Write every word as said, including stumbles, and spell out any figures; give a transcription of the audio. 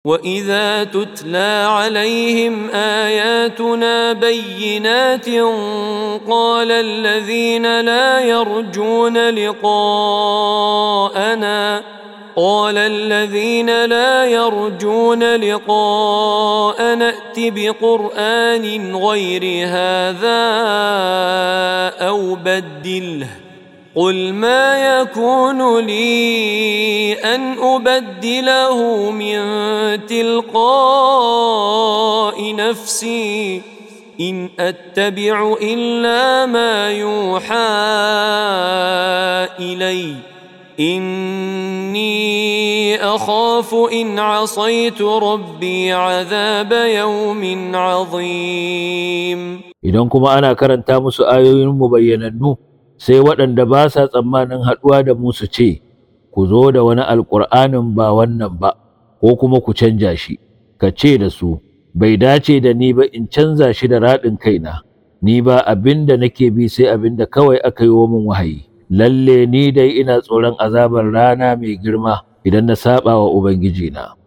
وإذا تتلى عليهم آياتنا بينات قال الذين لا يرجون لقاءنا قال الذين لا يرجون لقاءنا ائت بقرآن غير هذا أو بدله قل ما يكون لي أن أبدله من تلقاء نفسي إن أتبع إلا ما يوحى إلي إني أخاف إن عصيت ربي عذاب يوم عظيم. إذن كما أنا كرنتا musu ayoyin mu bayyanannu sai waɗanda ba sa tsammanin haɗuwa da mu su ce ku zo da wani alƙur'anin ba wannan ba ko kuma ku canja shi, ka ce da su bai dace da ni ba in canza shi da raɗin kaina, ni ba abin da nake bi sai abin da kawai aka yi wa min wahayi, lalle ni dai ina tsoron azabar rana mai girma idan na saɓa wa Ubangijina.